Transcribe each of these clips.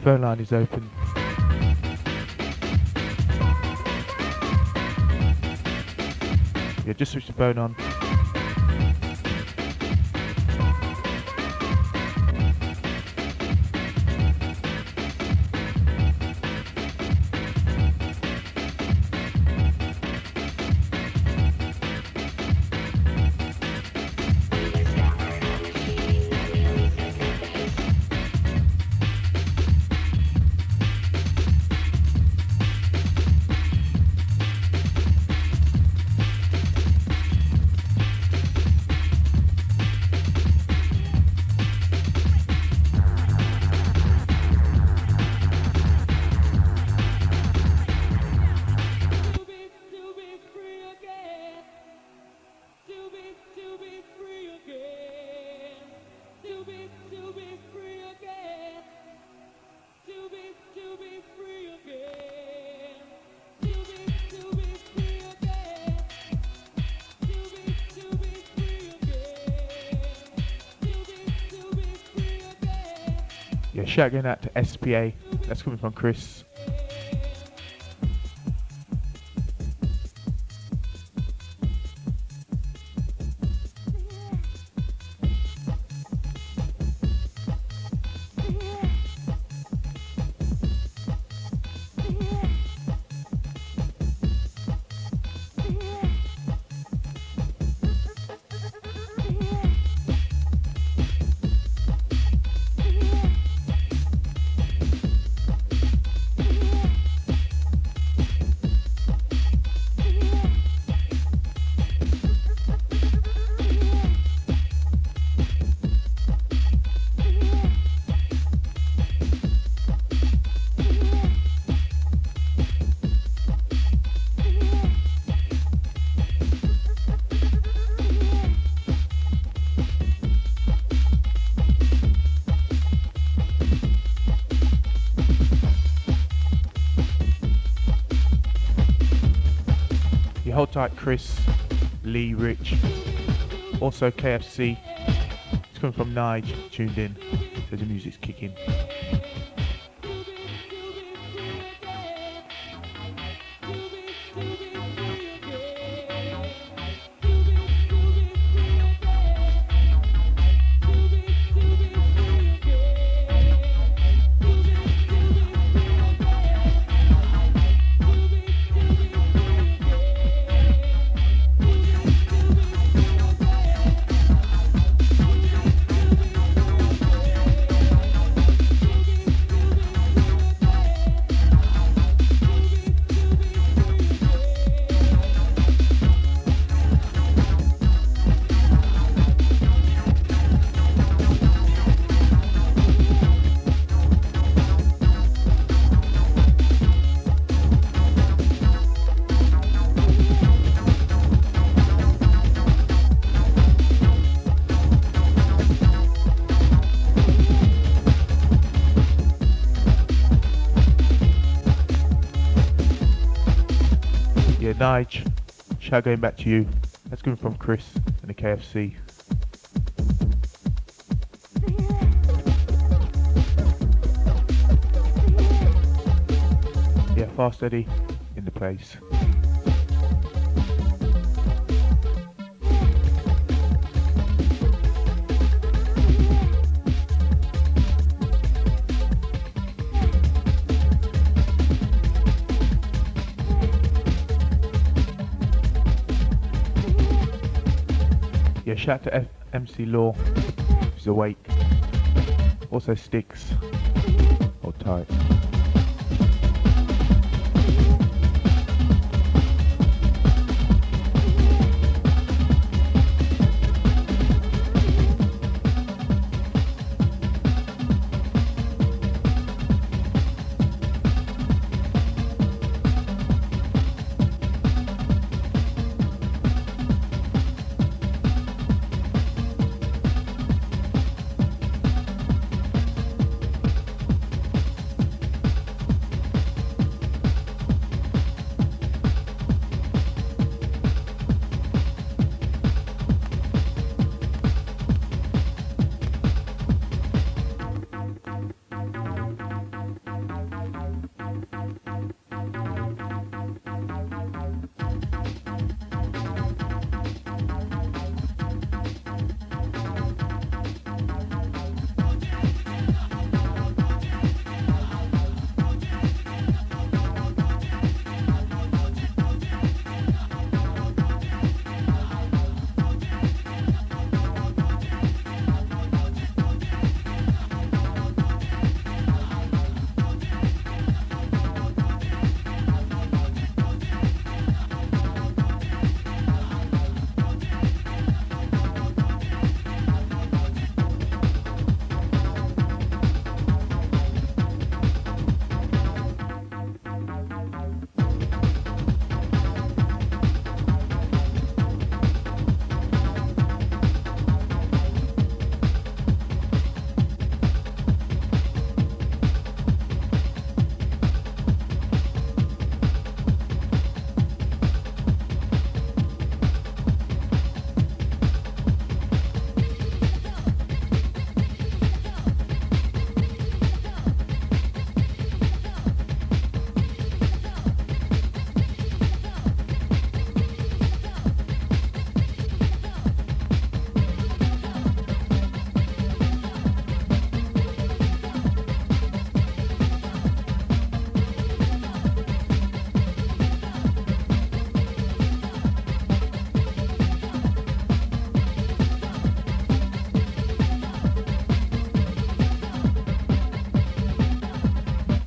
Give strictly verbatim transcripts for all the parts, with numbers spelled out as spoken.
phone line is open. Yeah, just switch the phone on. Shout going out to S P A. That's coming from Chris. Hold tight, Chris, Lee, Rich, also K F C. It's coming from Nige, tuned in, so the music's kicking. Nige, shout going back to you. That's coming from Chris and the K F C. Yeah, Fast Eddie in the place. Shout out to F- M C Law, who's awake. Also Sticks. Hold tight.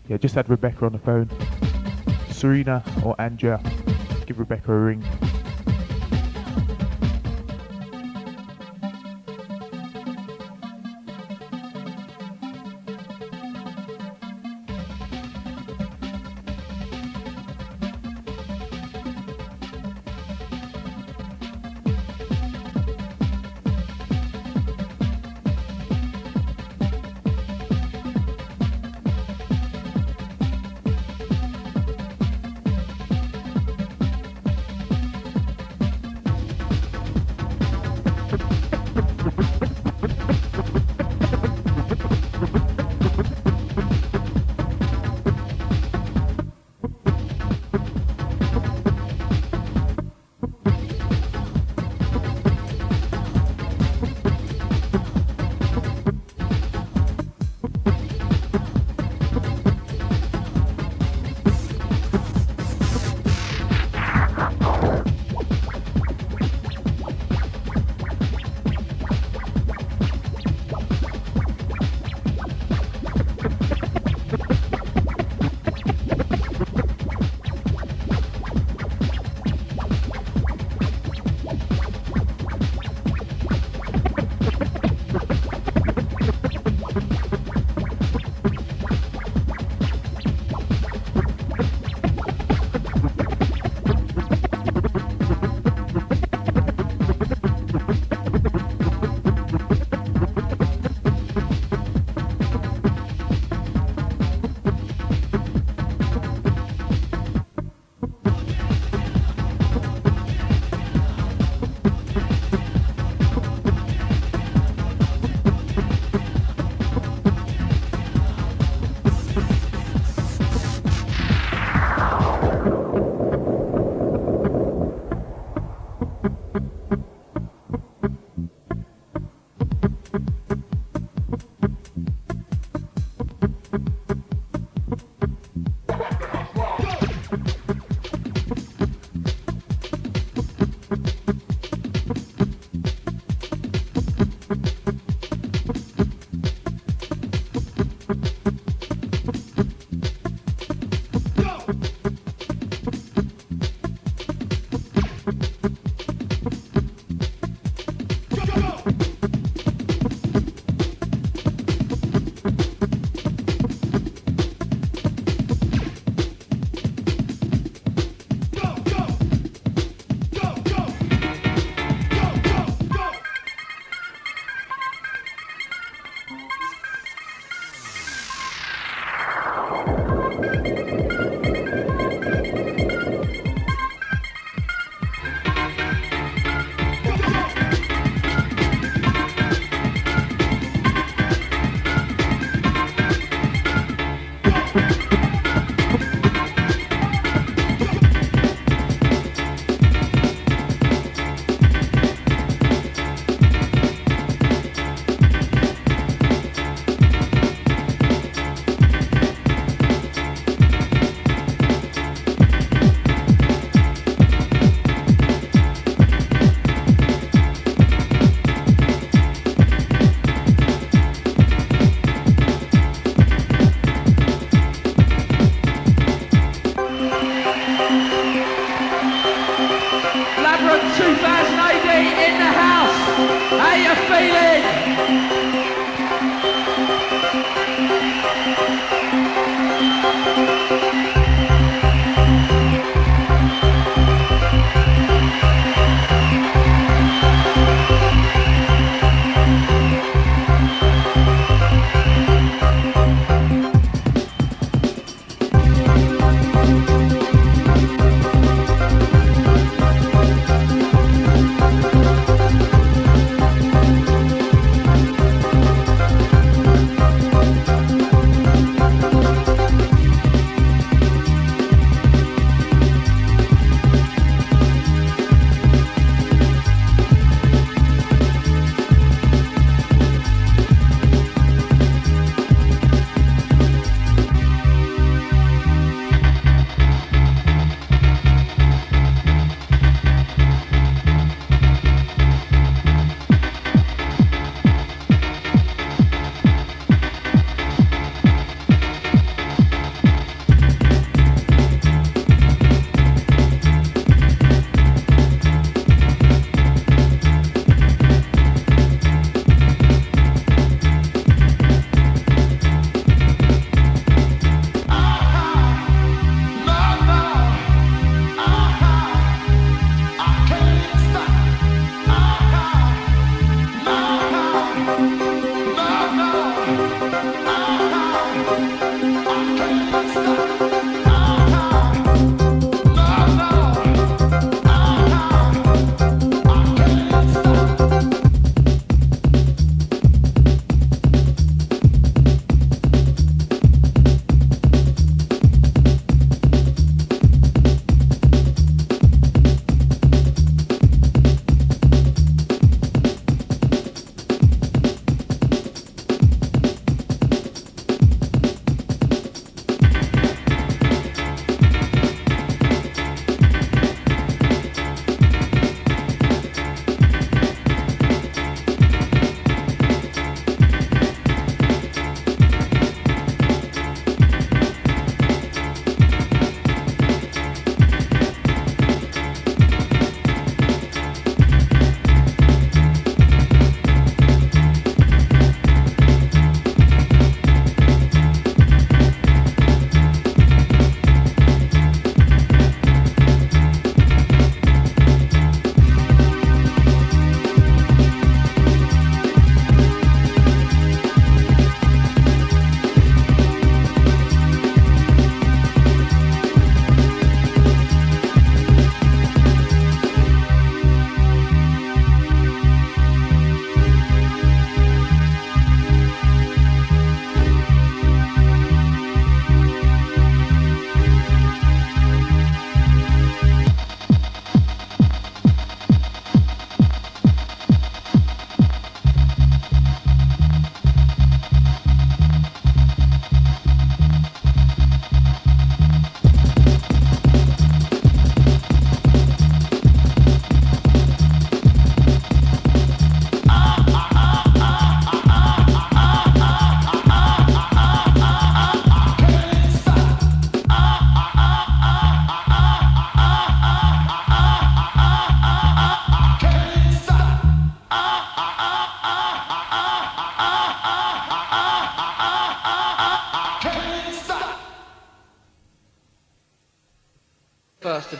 Yeah, just had Rebecca on the phone. Serena or Andrea, give Rebecca a ring.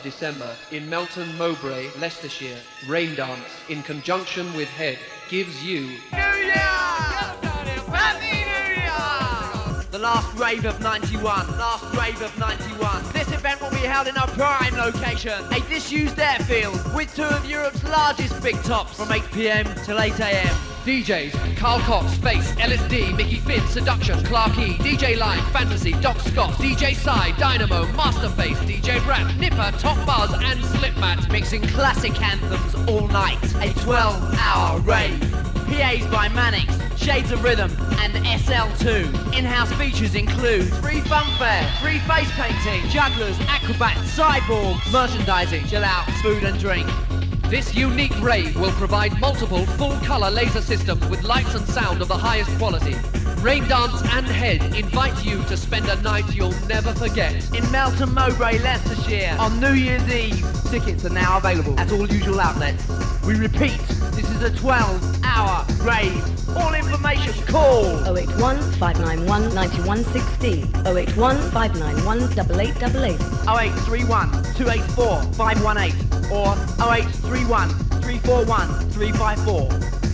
of December in Melton Mowbray, Leicestershire, Rain Dance, in conjunction with Head, gives you New Year! Happy New Year! The last rave of ninety-one, last rave of ninety-one. This event will be held in our prime location, a disused airfield, with two of Europe's largest big tops, from eight p m till eight a m D Js, Carl Cox, Face, L S D, Mickey Finn, Seduction, Clark E, D J Line, Fantasy, Doc Scott, D J Psy, Dynamo, Masterface, D J Rap, Nipper, Top Buzz and Slipmat, mixing classic anthems all night. A twelve hour rave. P As by Mannix, Shades of Rhythm and S L two. In-house features include free funfair, free face painting, jugglers, acrobats, cyborgs, merchandising, chill out, food and drink. This unique rave will provide multiple full-colour laser systems with lights and sound of the highest quality. Rain Dance and Head invite you to spend a night you'll never forget. In Melton Mowbray, Leicestershire, on New Year's Eve. Tickets are now available at all usual outlets. We repeat, this is a twelve hour rave. All information, call oh eight one, five nine one, nine one one six oh eight one, five nine one, eight eight eight eight oh eight three one, two eight four, five one eight or oh eight three one, three four one, three five four.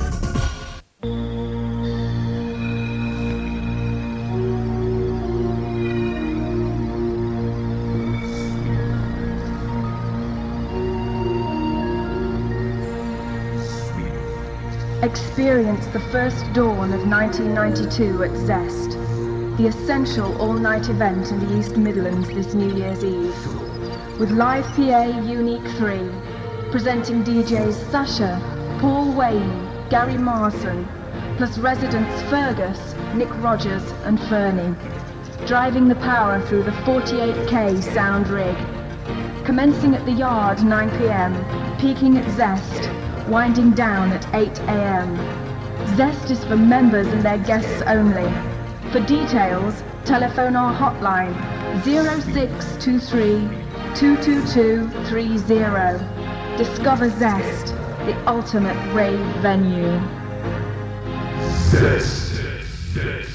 Experience the first dawn of nineteen ninety-two at Zest, the essential all-night event in the East Midlands this New Year's Eve. With live P A Unique three, presenting D Js Sasha, Paul Wayne, Gary Marson, plus residents Fergus, Nick Rogers and Fernie, driving the power through the forty-eight K sound rig. Commencing at the Yard nine p m, peaking at Zest, winding down at eight a m. Zest is for members and their guests only. For details, telephone our hotline zero six two three, two two two three zero. Discover Zest, the ultimate rave venue. Zest. Zest.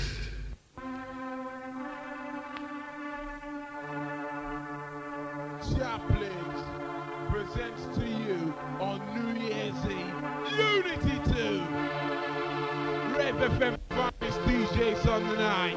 Chaplins presents to you on New Year's Eve Unity two. Red F M finest D Js on the night.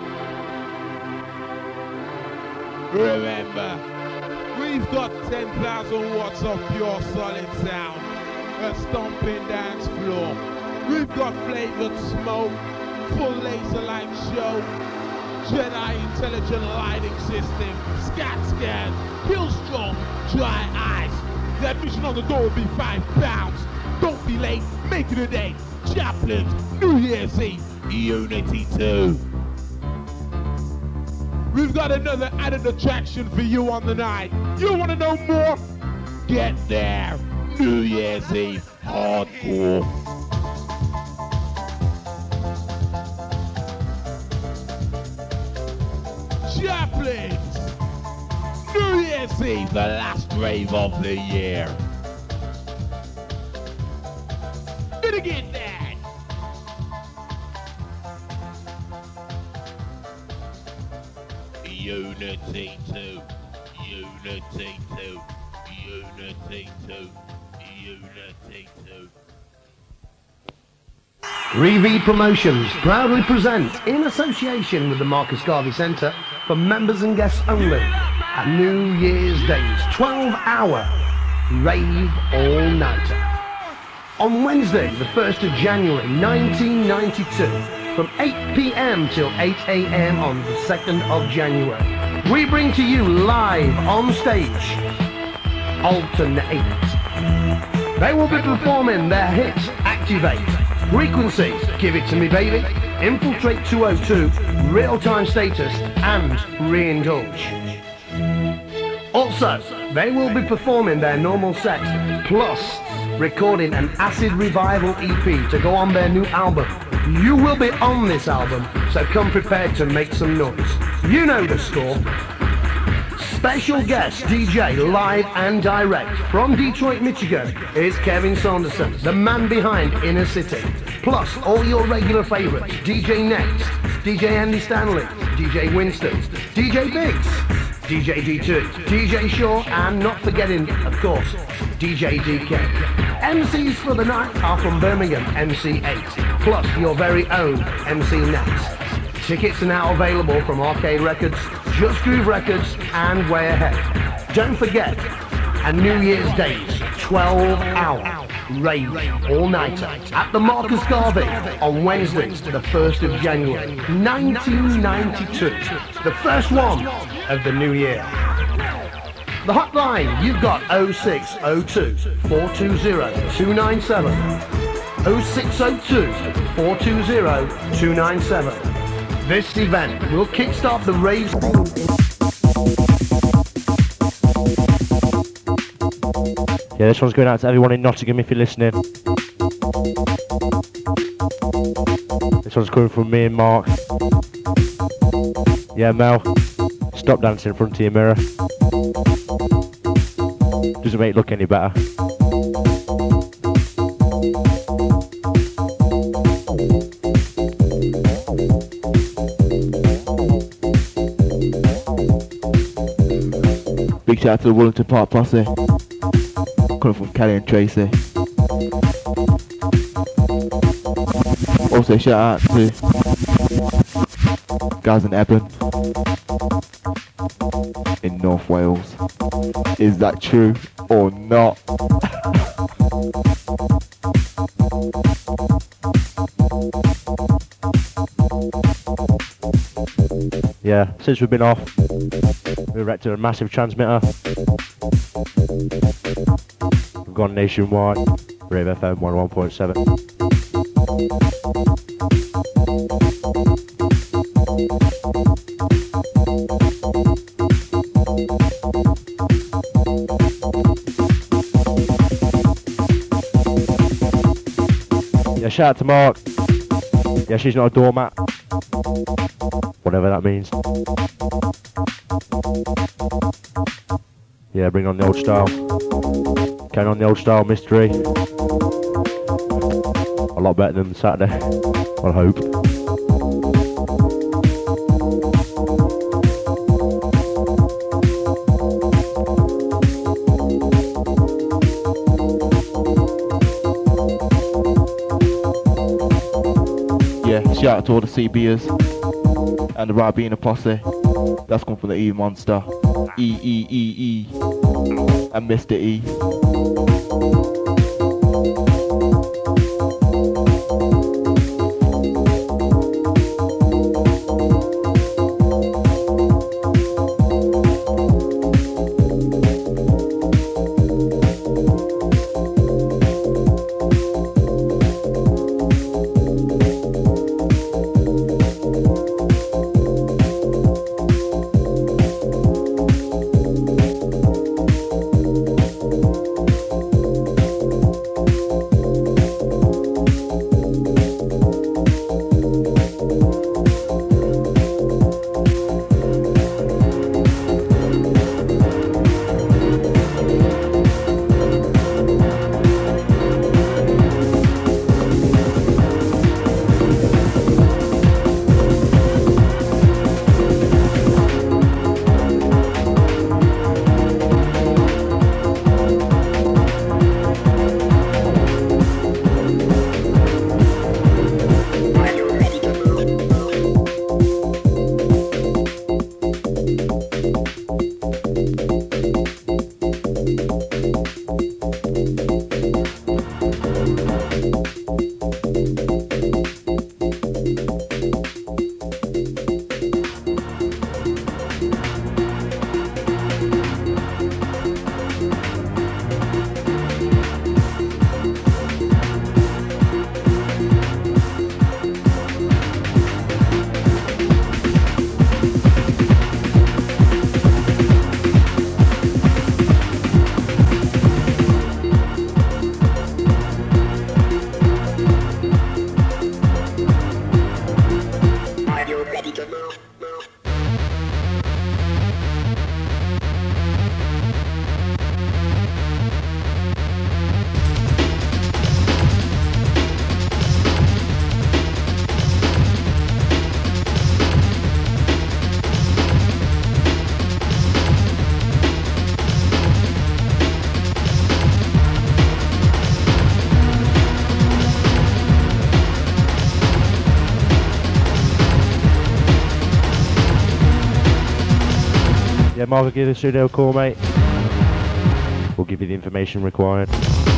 Remember, we've got ten thousand watts of pure solid sound, a stomping dance floor. We've got flavored smoke, full laser light show, Jedi intelligent lighting system, scat scan, kill strong, dry eyes. The admission on the door will be five pounds. Don't be late, make it a day. Chaplins, New Year's Eve, Unity two. We've got another added attraction for you on the night. You want to know more? Get there. New Year's Eve, hardcore. Chaplins, New Year's Eve, the last rave of the year. Gonna get that. Unity two, Unity two, Unity two, Unity two. Reeve Promotions proudly presents, in association with the Marcus Garvey Centre, for members and guests only, a New Year's Days twelve hour rave all-nighter. On Wednesday, the first of January nineteen ninety-two, from eight p m till eight a m on the second of January, we bring to you live on stage, Alternate. They will be performing their hits Activate, Frequencies, Give It To Me Baby, Infiltrate two oh two, Real Time Status and Reindulge. Also, they will be performing their normal sets, plus recording an Acid Revival E P to go on their new album. You will be on this album, so come prepared to make some noise. You know the score. Special guest D J live and direct from Detroit, Michigan is Kevin Saunderson, the man behind Inner City. Plus all your regular favourites, D J Next, D J Andy Stanley, D J Winston, D J Biggs, D J D two, D J Shaw, and not forgetting, of course, D J D K. M Cs for the night are from Birmingham, M C eight, plus your very own M C Nats. Tickets are now available from Arcade Records, Just Groove Records, and Way Ahead. Don't forget, a New Year's Days, twelve hour rave all-nighter at the Marcus Garvey on Wednesday, the first of January, nineteen ninety-two. The first one of the new year. The hotline, you've got oh six oh two, four two zero, two nine seven. oh six oh two, four two zero, two nine seven. This event will kickstart the rave. Yeah, this one's going out to everyone in Nottingham if you're listening. This one's coming from me and Mark. Yeah, Mel, stop dancing in front of your mirror. Doesn't make it look any better. Big shout out to the Wellington Park Posse. Coming from Kelly and Tracy. Also shout out to guys in Eben in North Wales. Is that true or not? Yeah, since we've been off, we erected a massive transmitter. We've gone nationwide. Rave F M one oh one point seven. Yeah, shout out to Mark. Yeah, she's not a doormat. Whatever that means. Yeah, bring on the old style. Carry on the old style mystery. A lot better than Saturday, I hope. Yeah, shout out to all the C Bers and the Ribena Posse. That's come from the E Monster. E E E E and Mister E. let Margaret give the studio a call, mate. We'll give you the information required.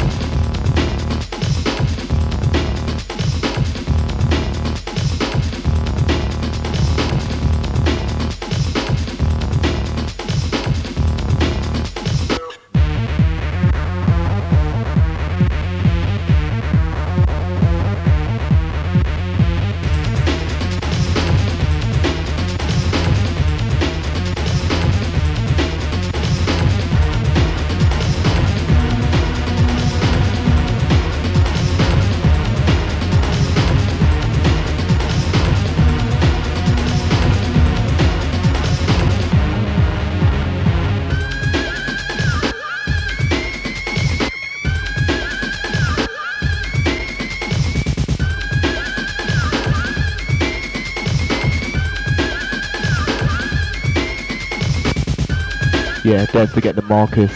Yeah, don't forget the Marcus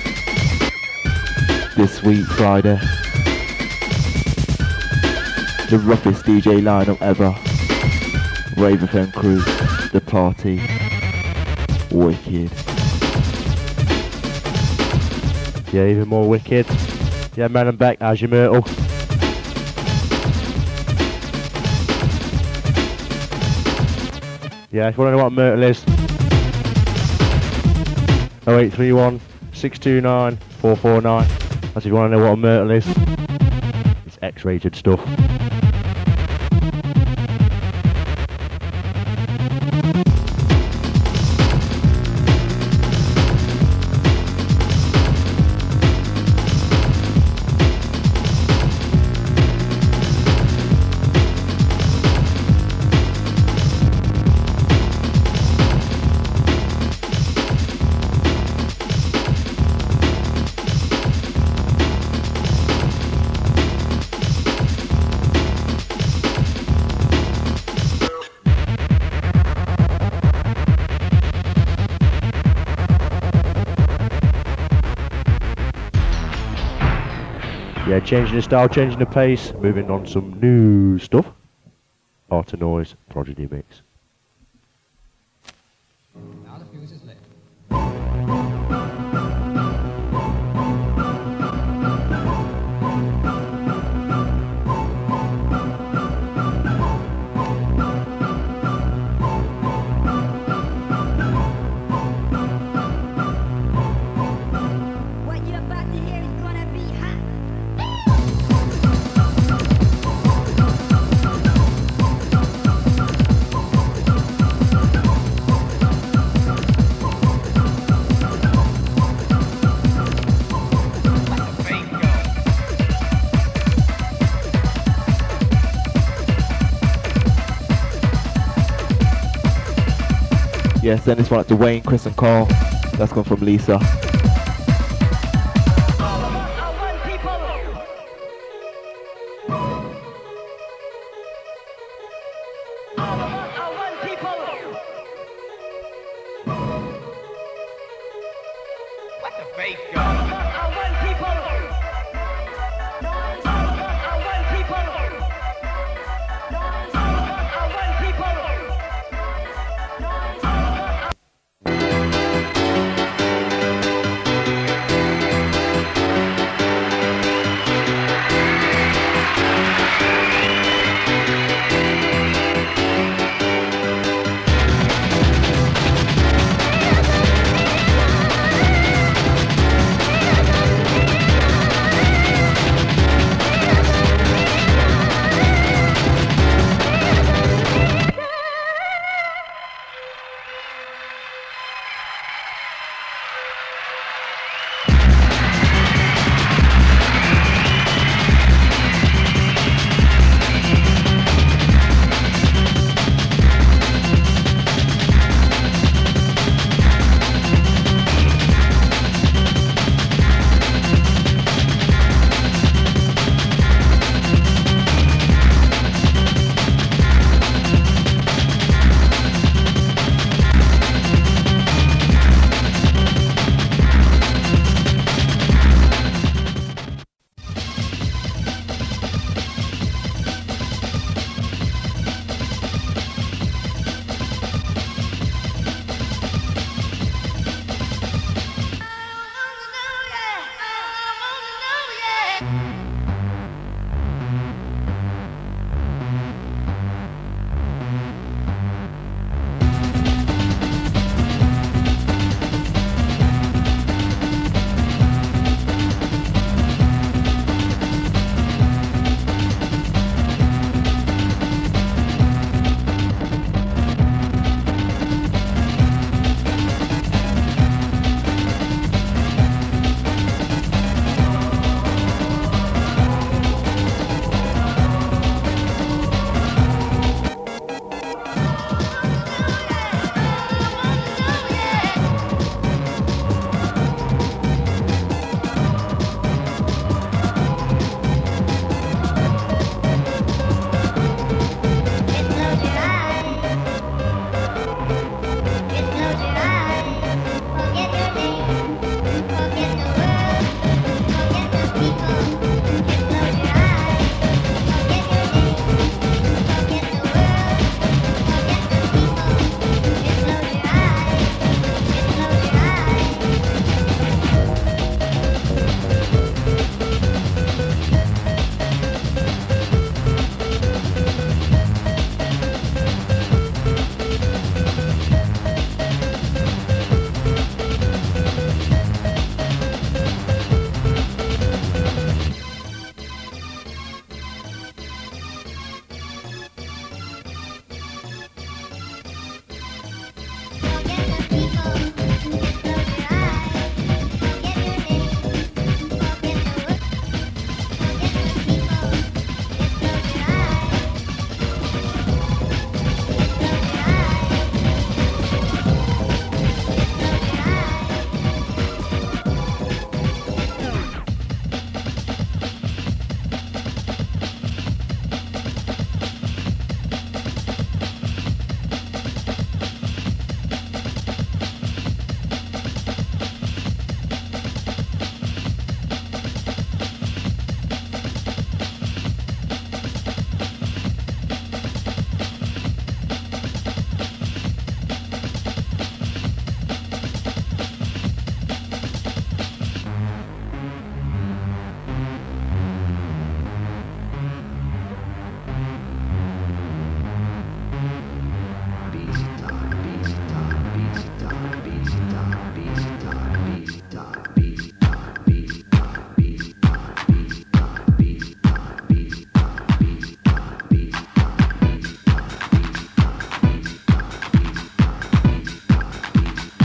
this week, Friday. The roughest D J lineup ever. Rave F M crew, the party, wicked. Yeah, even more wicked. Yeah, man, I'm back. How's your Myrtle? Yeah, if you want to know what Myrtle is, oh eight three one, six two nine, four four nine. That's if you want to know what a Myrtle is. It's X-rated stuff. Yeah, changing the style, changing the pace, moving on some new stuff. Art of Noise, Prodigy Mix. Yes, send this one out to Wayne, Chris and Carl. That's come from Lisa.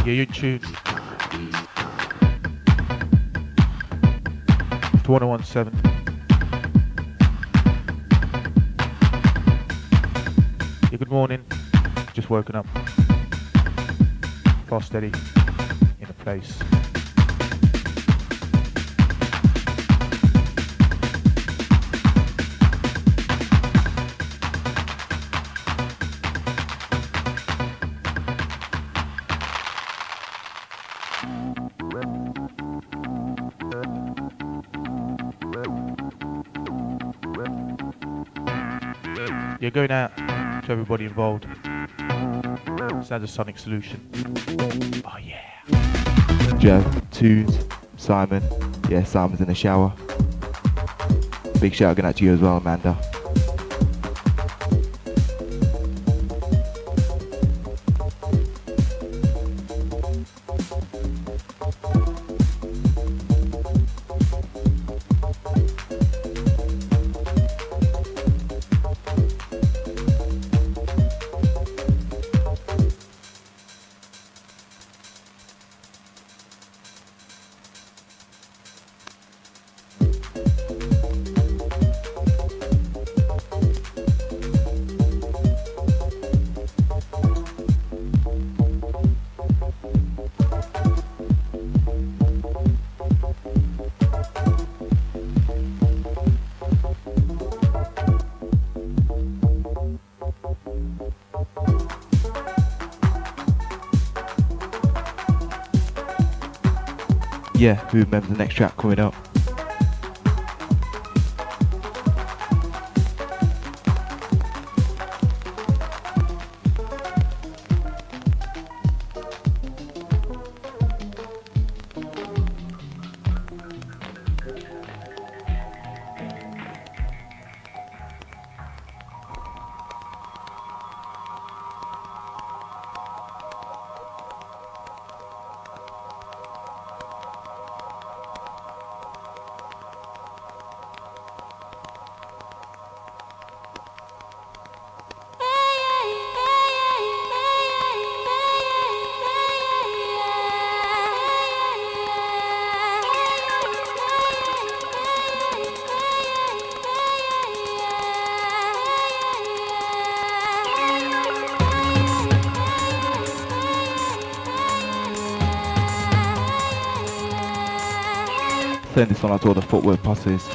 Yeah, you're in tune. To one oh one seven. Yeah, good morning. Just woken up. Fast steady. In a place. Yeah, going out to everybody involved. Sounds a Sonic Solution. Oh yeah. Joe, Tunes, Simon. Yeah, Simon's in the shower. Big shout going out to you as well, Amanda. Yeah, who remembers the next track coming up? Send this one out to all the footwork posses.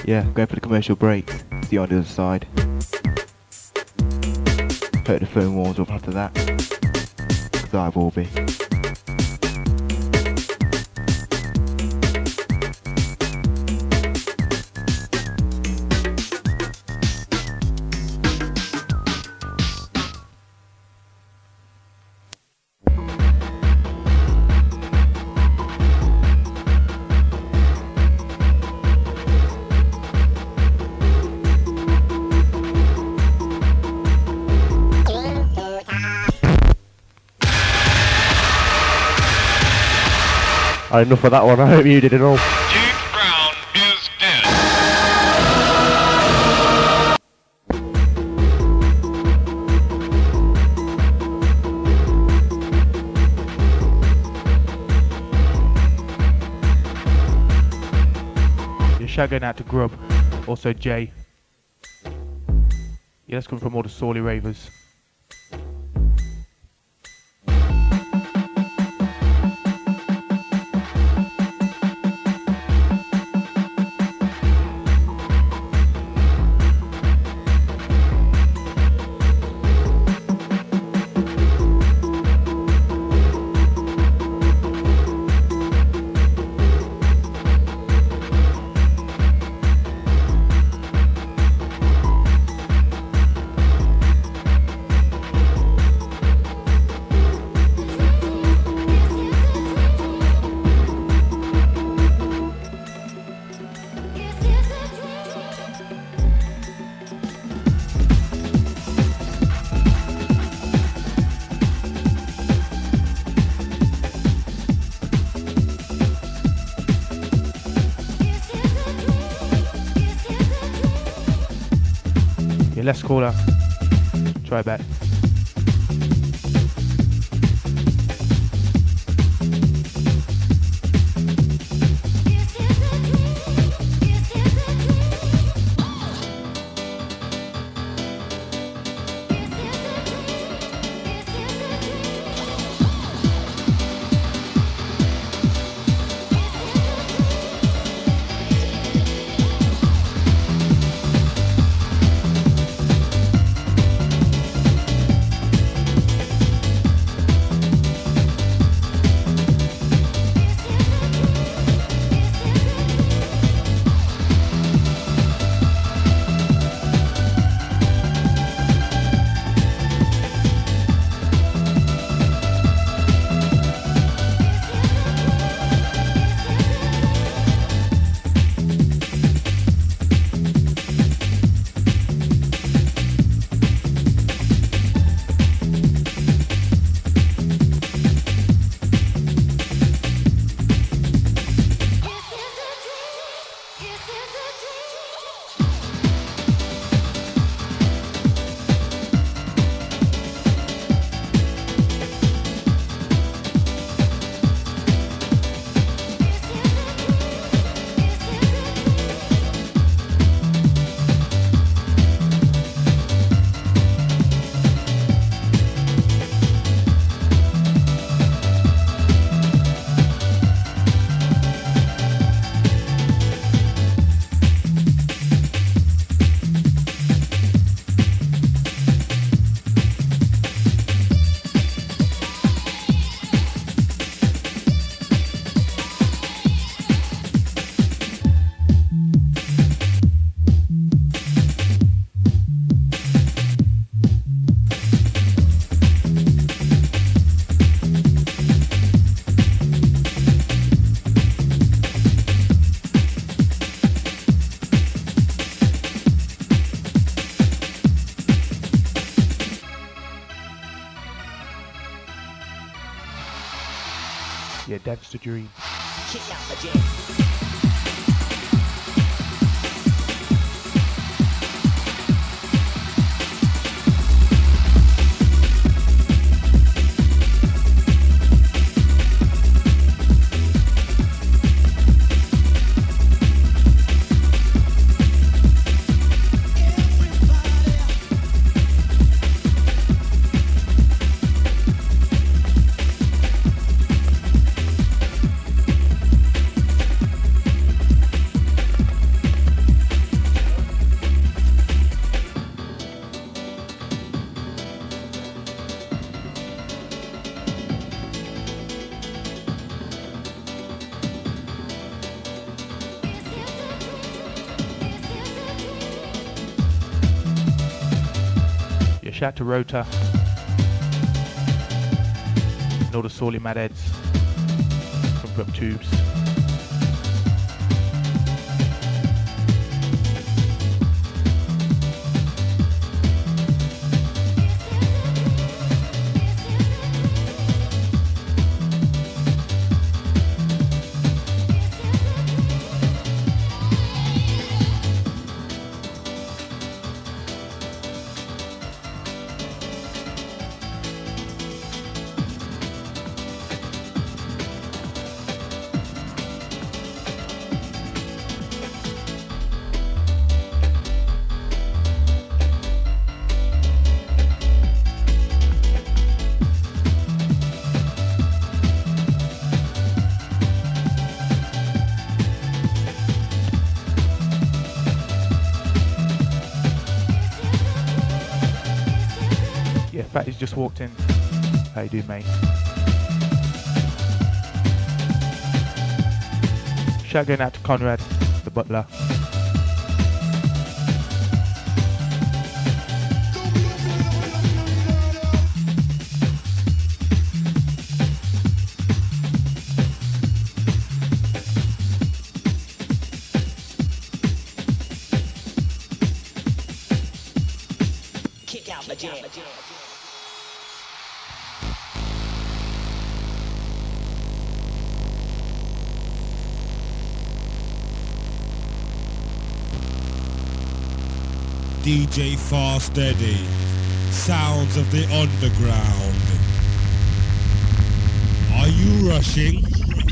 Yeah, going for the commercial break. See you on the other side. Hope the phone warms up after that. Because I will be. I had enough of that one, I hope you did it all. Duke Brown is dead. Your shout going out to Grub, also Jay. Yeah, that's coming from all the Sorley Ravers. Yeah, let's call her. Try back. Yeah, that's the dream. Kick out the jam. shout to Rota and all the Sorely Mad Heads from Grub Tubes. Fatty's just walked in. How you doing, mate? Shout going out to Conrad, the butler. Kick out the jam. D J Fast Eddie, sounds of the underground. Are you rushing?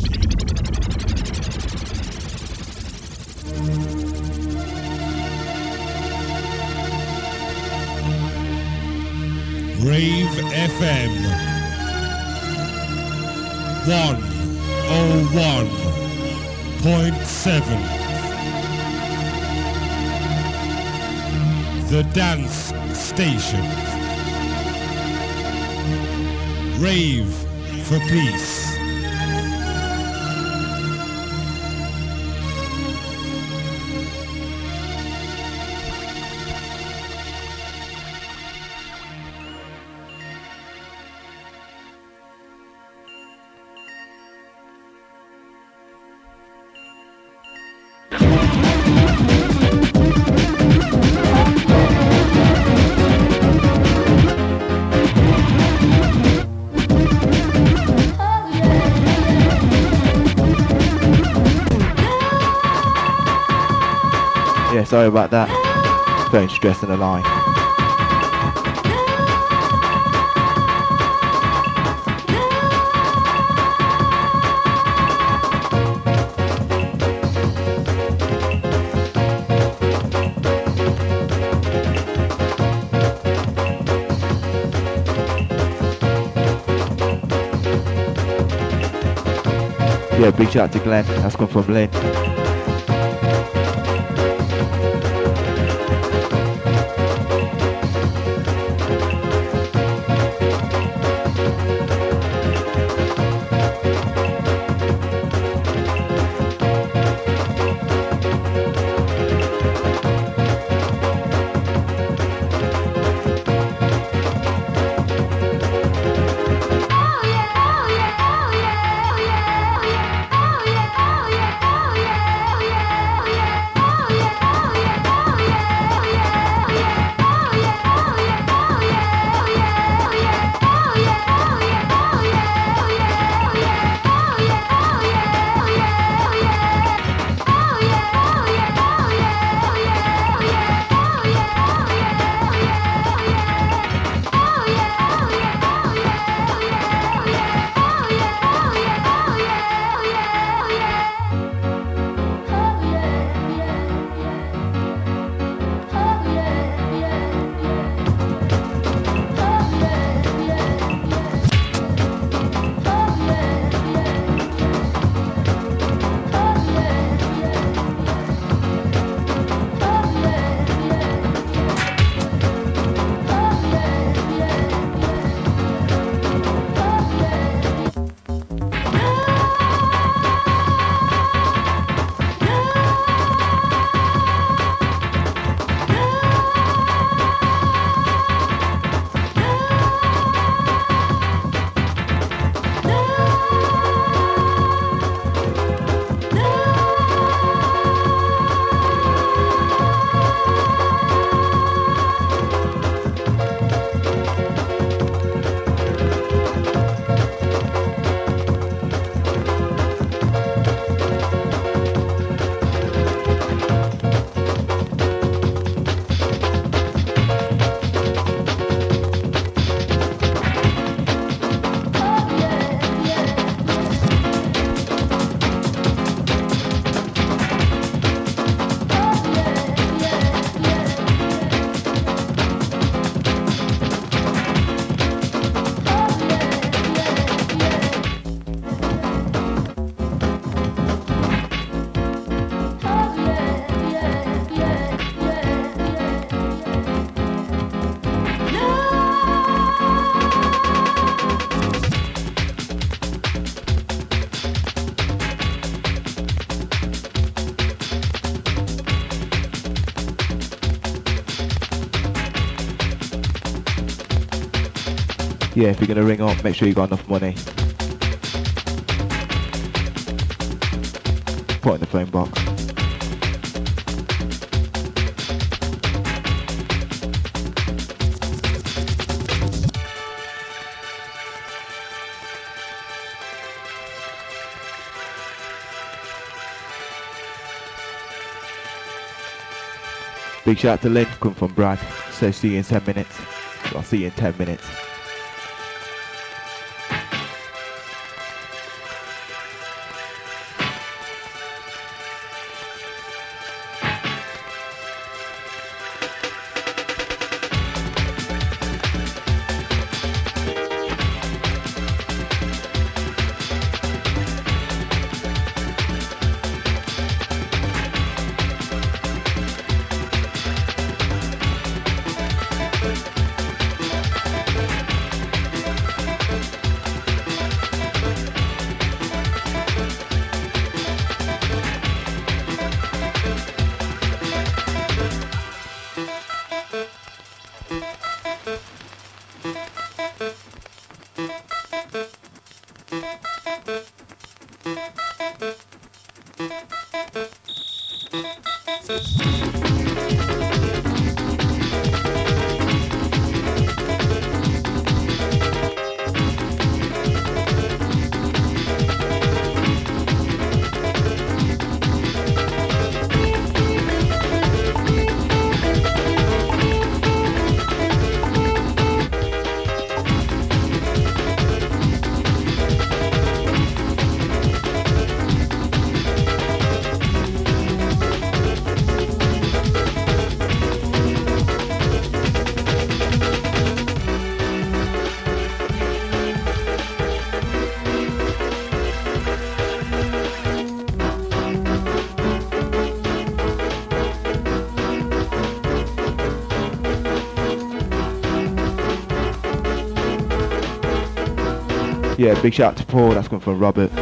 Rave F M one oh one point seven. The Dance Station. Rave for Peace. Sorry about that. Putting stress in the line. Yeah, big shout out to Glenn. That's come from Lynn. Oh yeah. Yeah, if you're gonna ring up, make sure you got enough money. Put it in the phone box. Big shout out to Lynn, come from Brad. So see you in ten minutes. I'll see you in ten minutes. Yeah, big shout out to Paul, that's coming from Robert.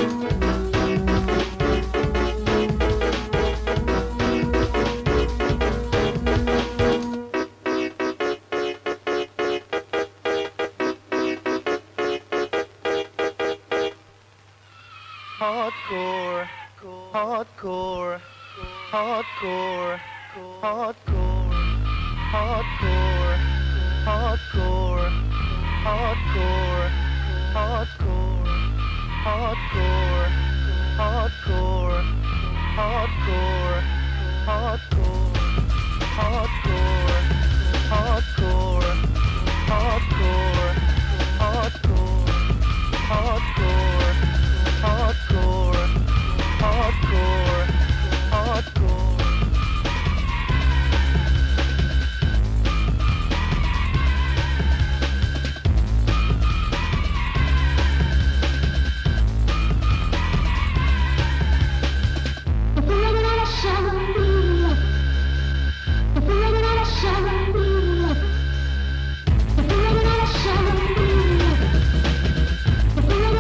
Hardcore, hardcore, hardcore, hardcore, hardcore, hardcore, hardcore, hardcore, hardcore, hardcore, hardcore, hardcore, hardcore, hardcore, hardcore, hardcore, hardcore, hardcore, hardcore, hardcore. If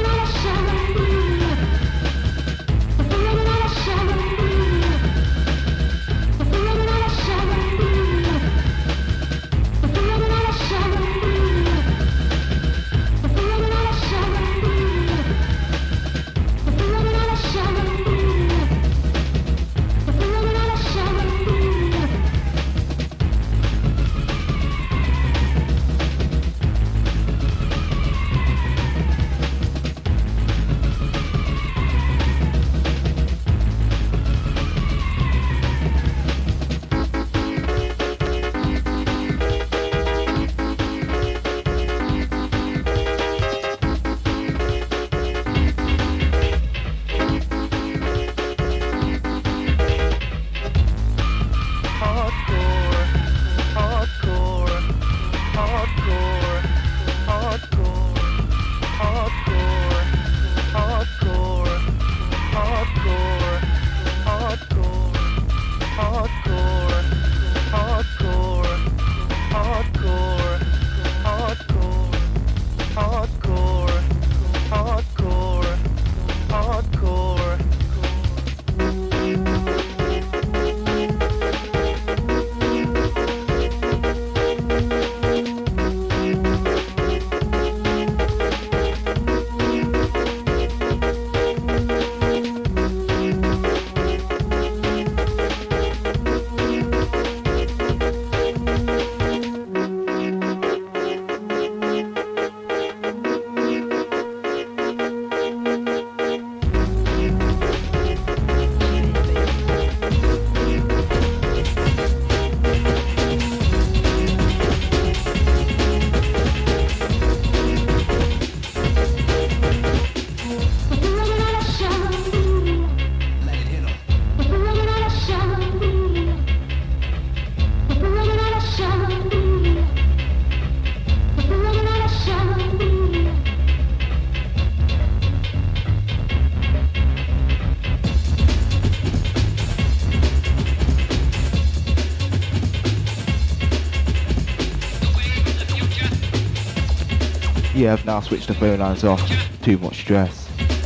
Yeah, I've now switched the phone lines off. Too much stress.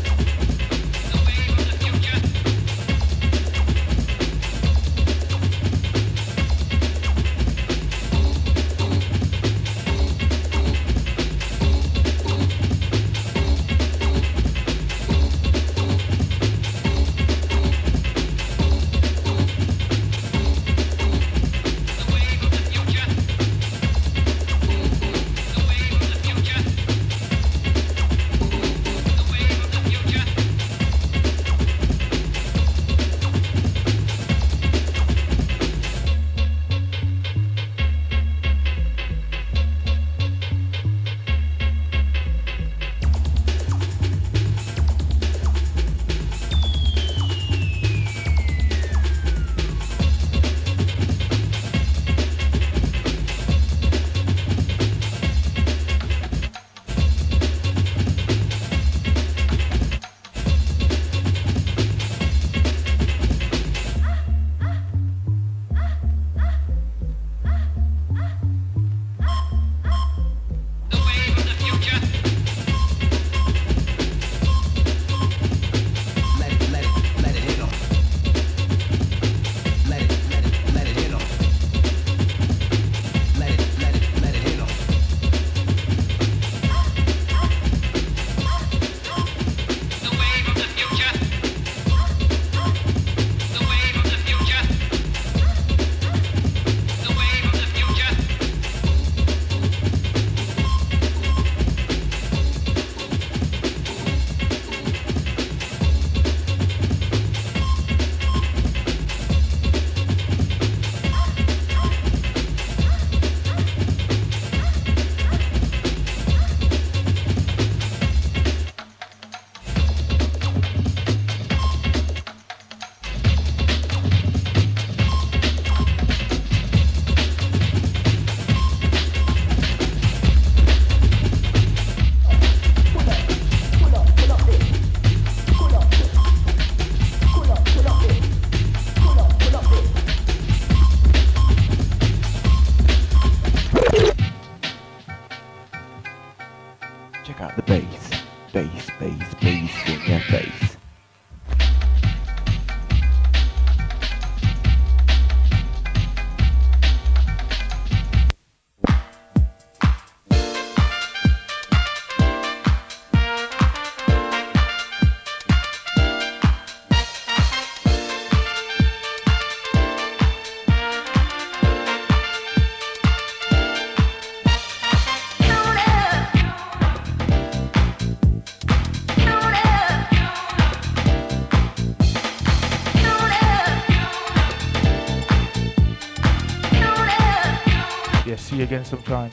Again sometime.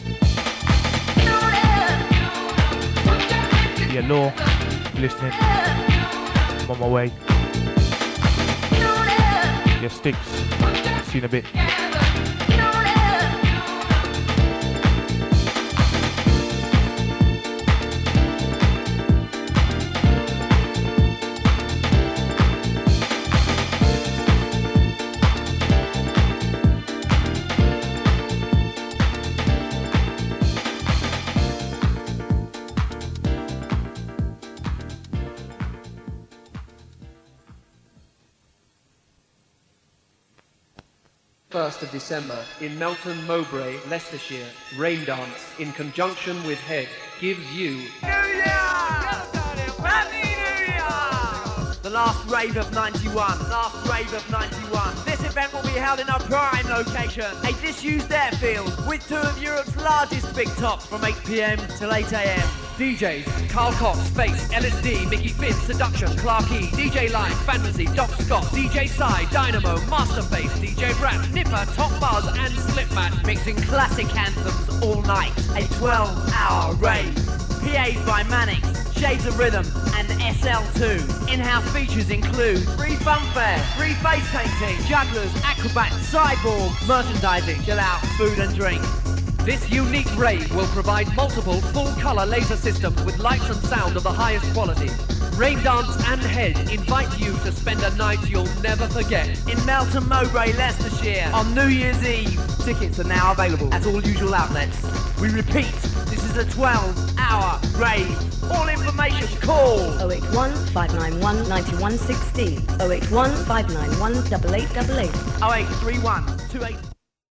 Yeah, Law, listening. I'm on my way. Yeah, Sticks, see you in a bit. first of December in Melton Mowbray, Leicestershire, Rain Dance in conjunction with Head gives you New Year! Happy New Year! The last rave of ninety-one, last rave of ninety-one. This event will be held in our prime location, a disused airfield with two of Europe's largest big tops from eight p m till eight a m D Js, Carl Cox, Space, L S D, Mickey Finn, Seduction, Clark E, D J Live, Fantasy, Doc Scott, D J Psy, Dynamo, Masterface, D J Rap, Nipper, Top Buzz and Slipmat, mixing classic anthems all night. A twelve hour rave. P As by Mannix, Shades of Rhythm and S L two. In-house features include free funfair, free face painting, jugglers, acrobats, cyborg, merchandising, chill out, food and drink. This unique rave will provide multiple full-colour laser systems with lights and sound of the highest quality. Rain Dance and Head invite you to spend a night you'll never forget in Melton Mowbray, Leicestershire on New Year's Eve. Tickets are now available at all usual outlets. We repeat, this is a twelve hour hour rave. All information call oh eight one, five nine one, nine one one six oh. oh eight one, five nine one, eight eight eight eight. oh eight three one two eight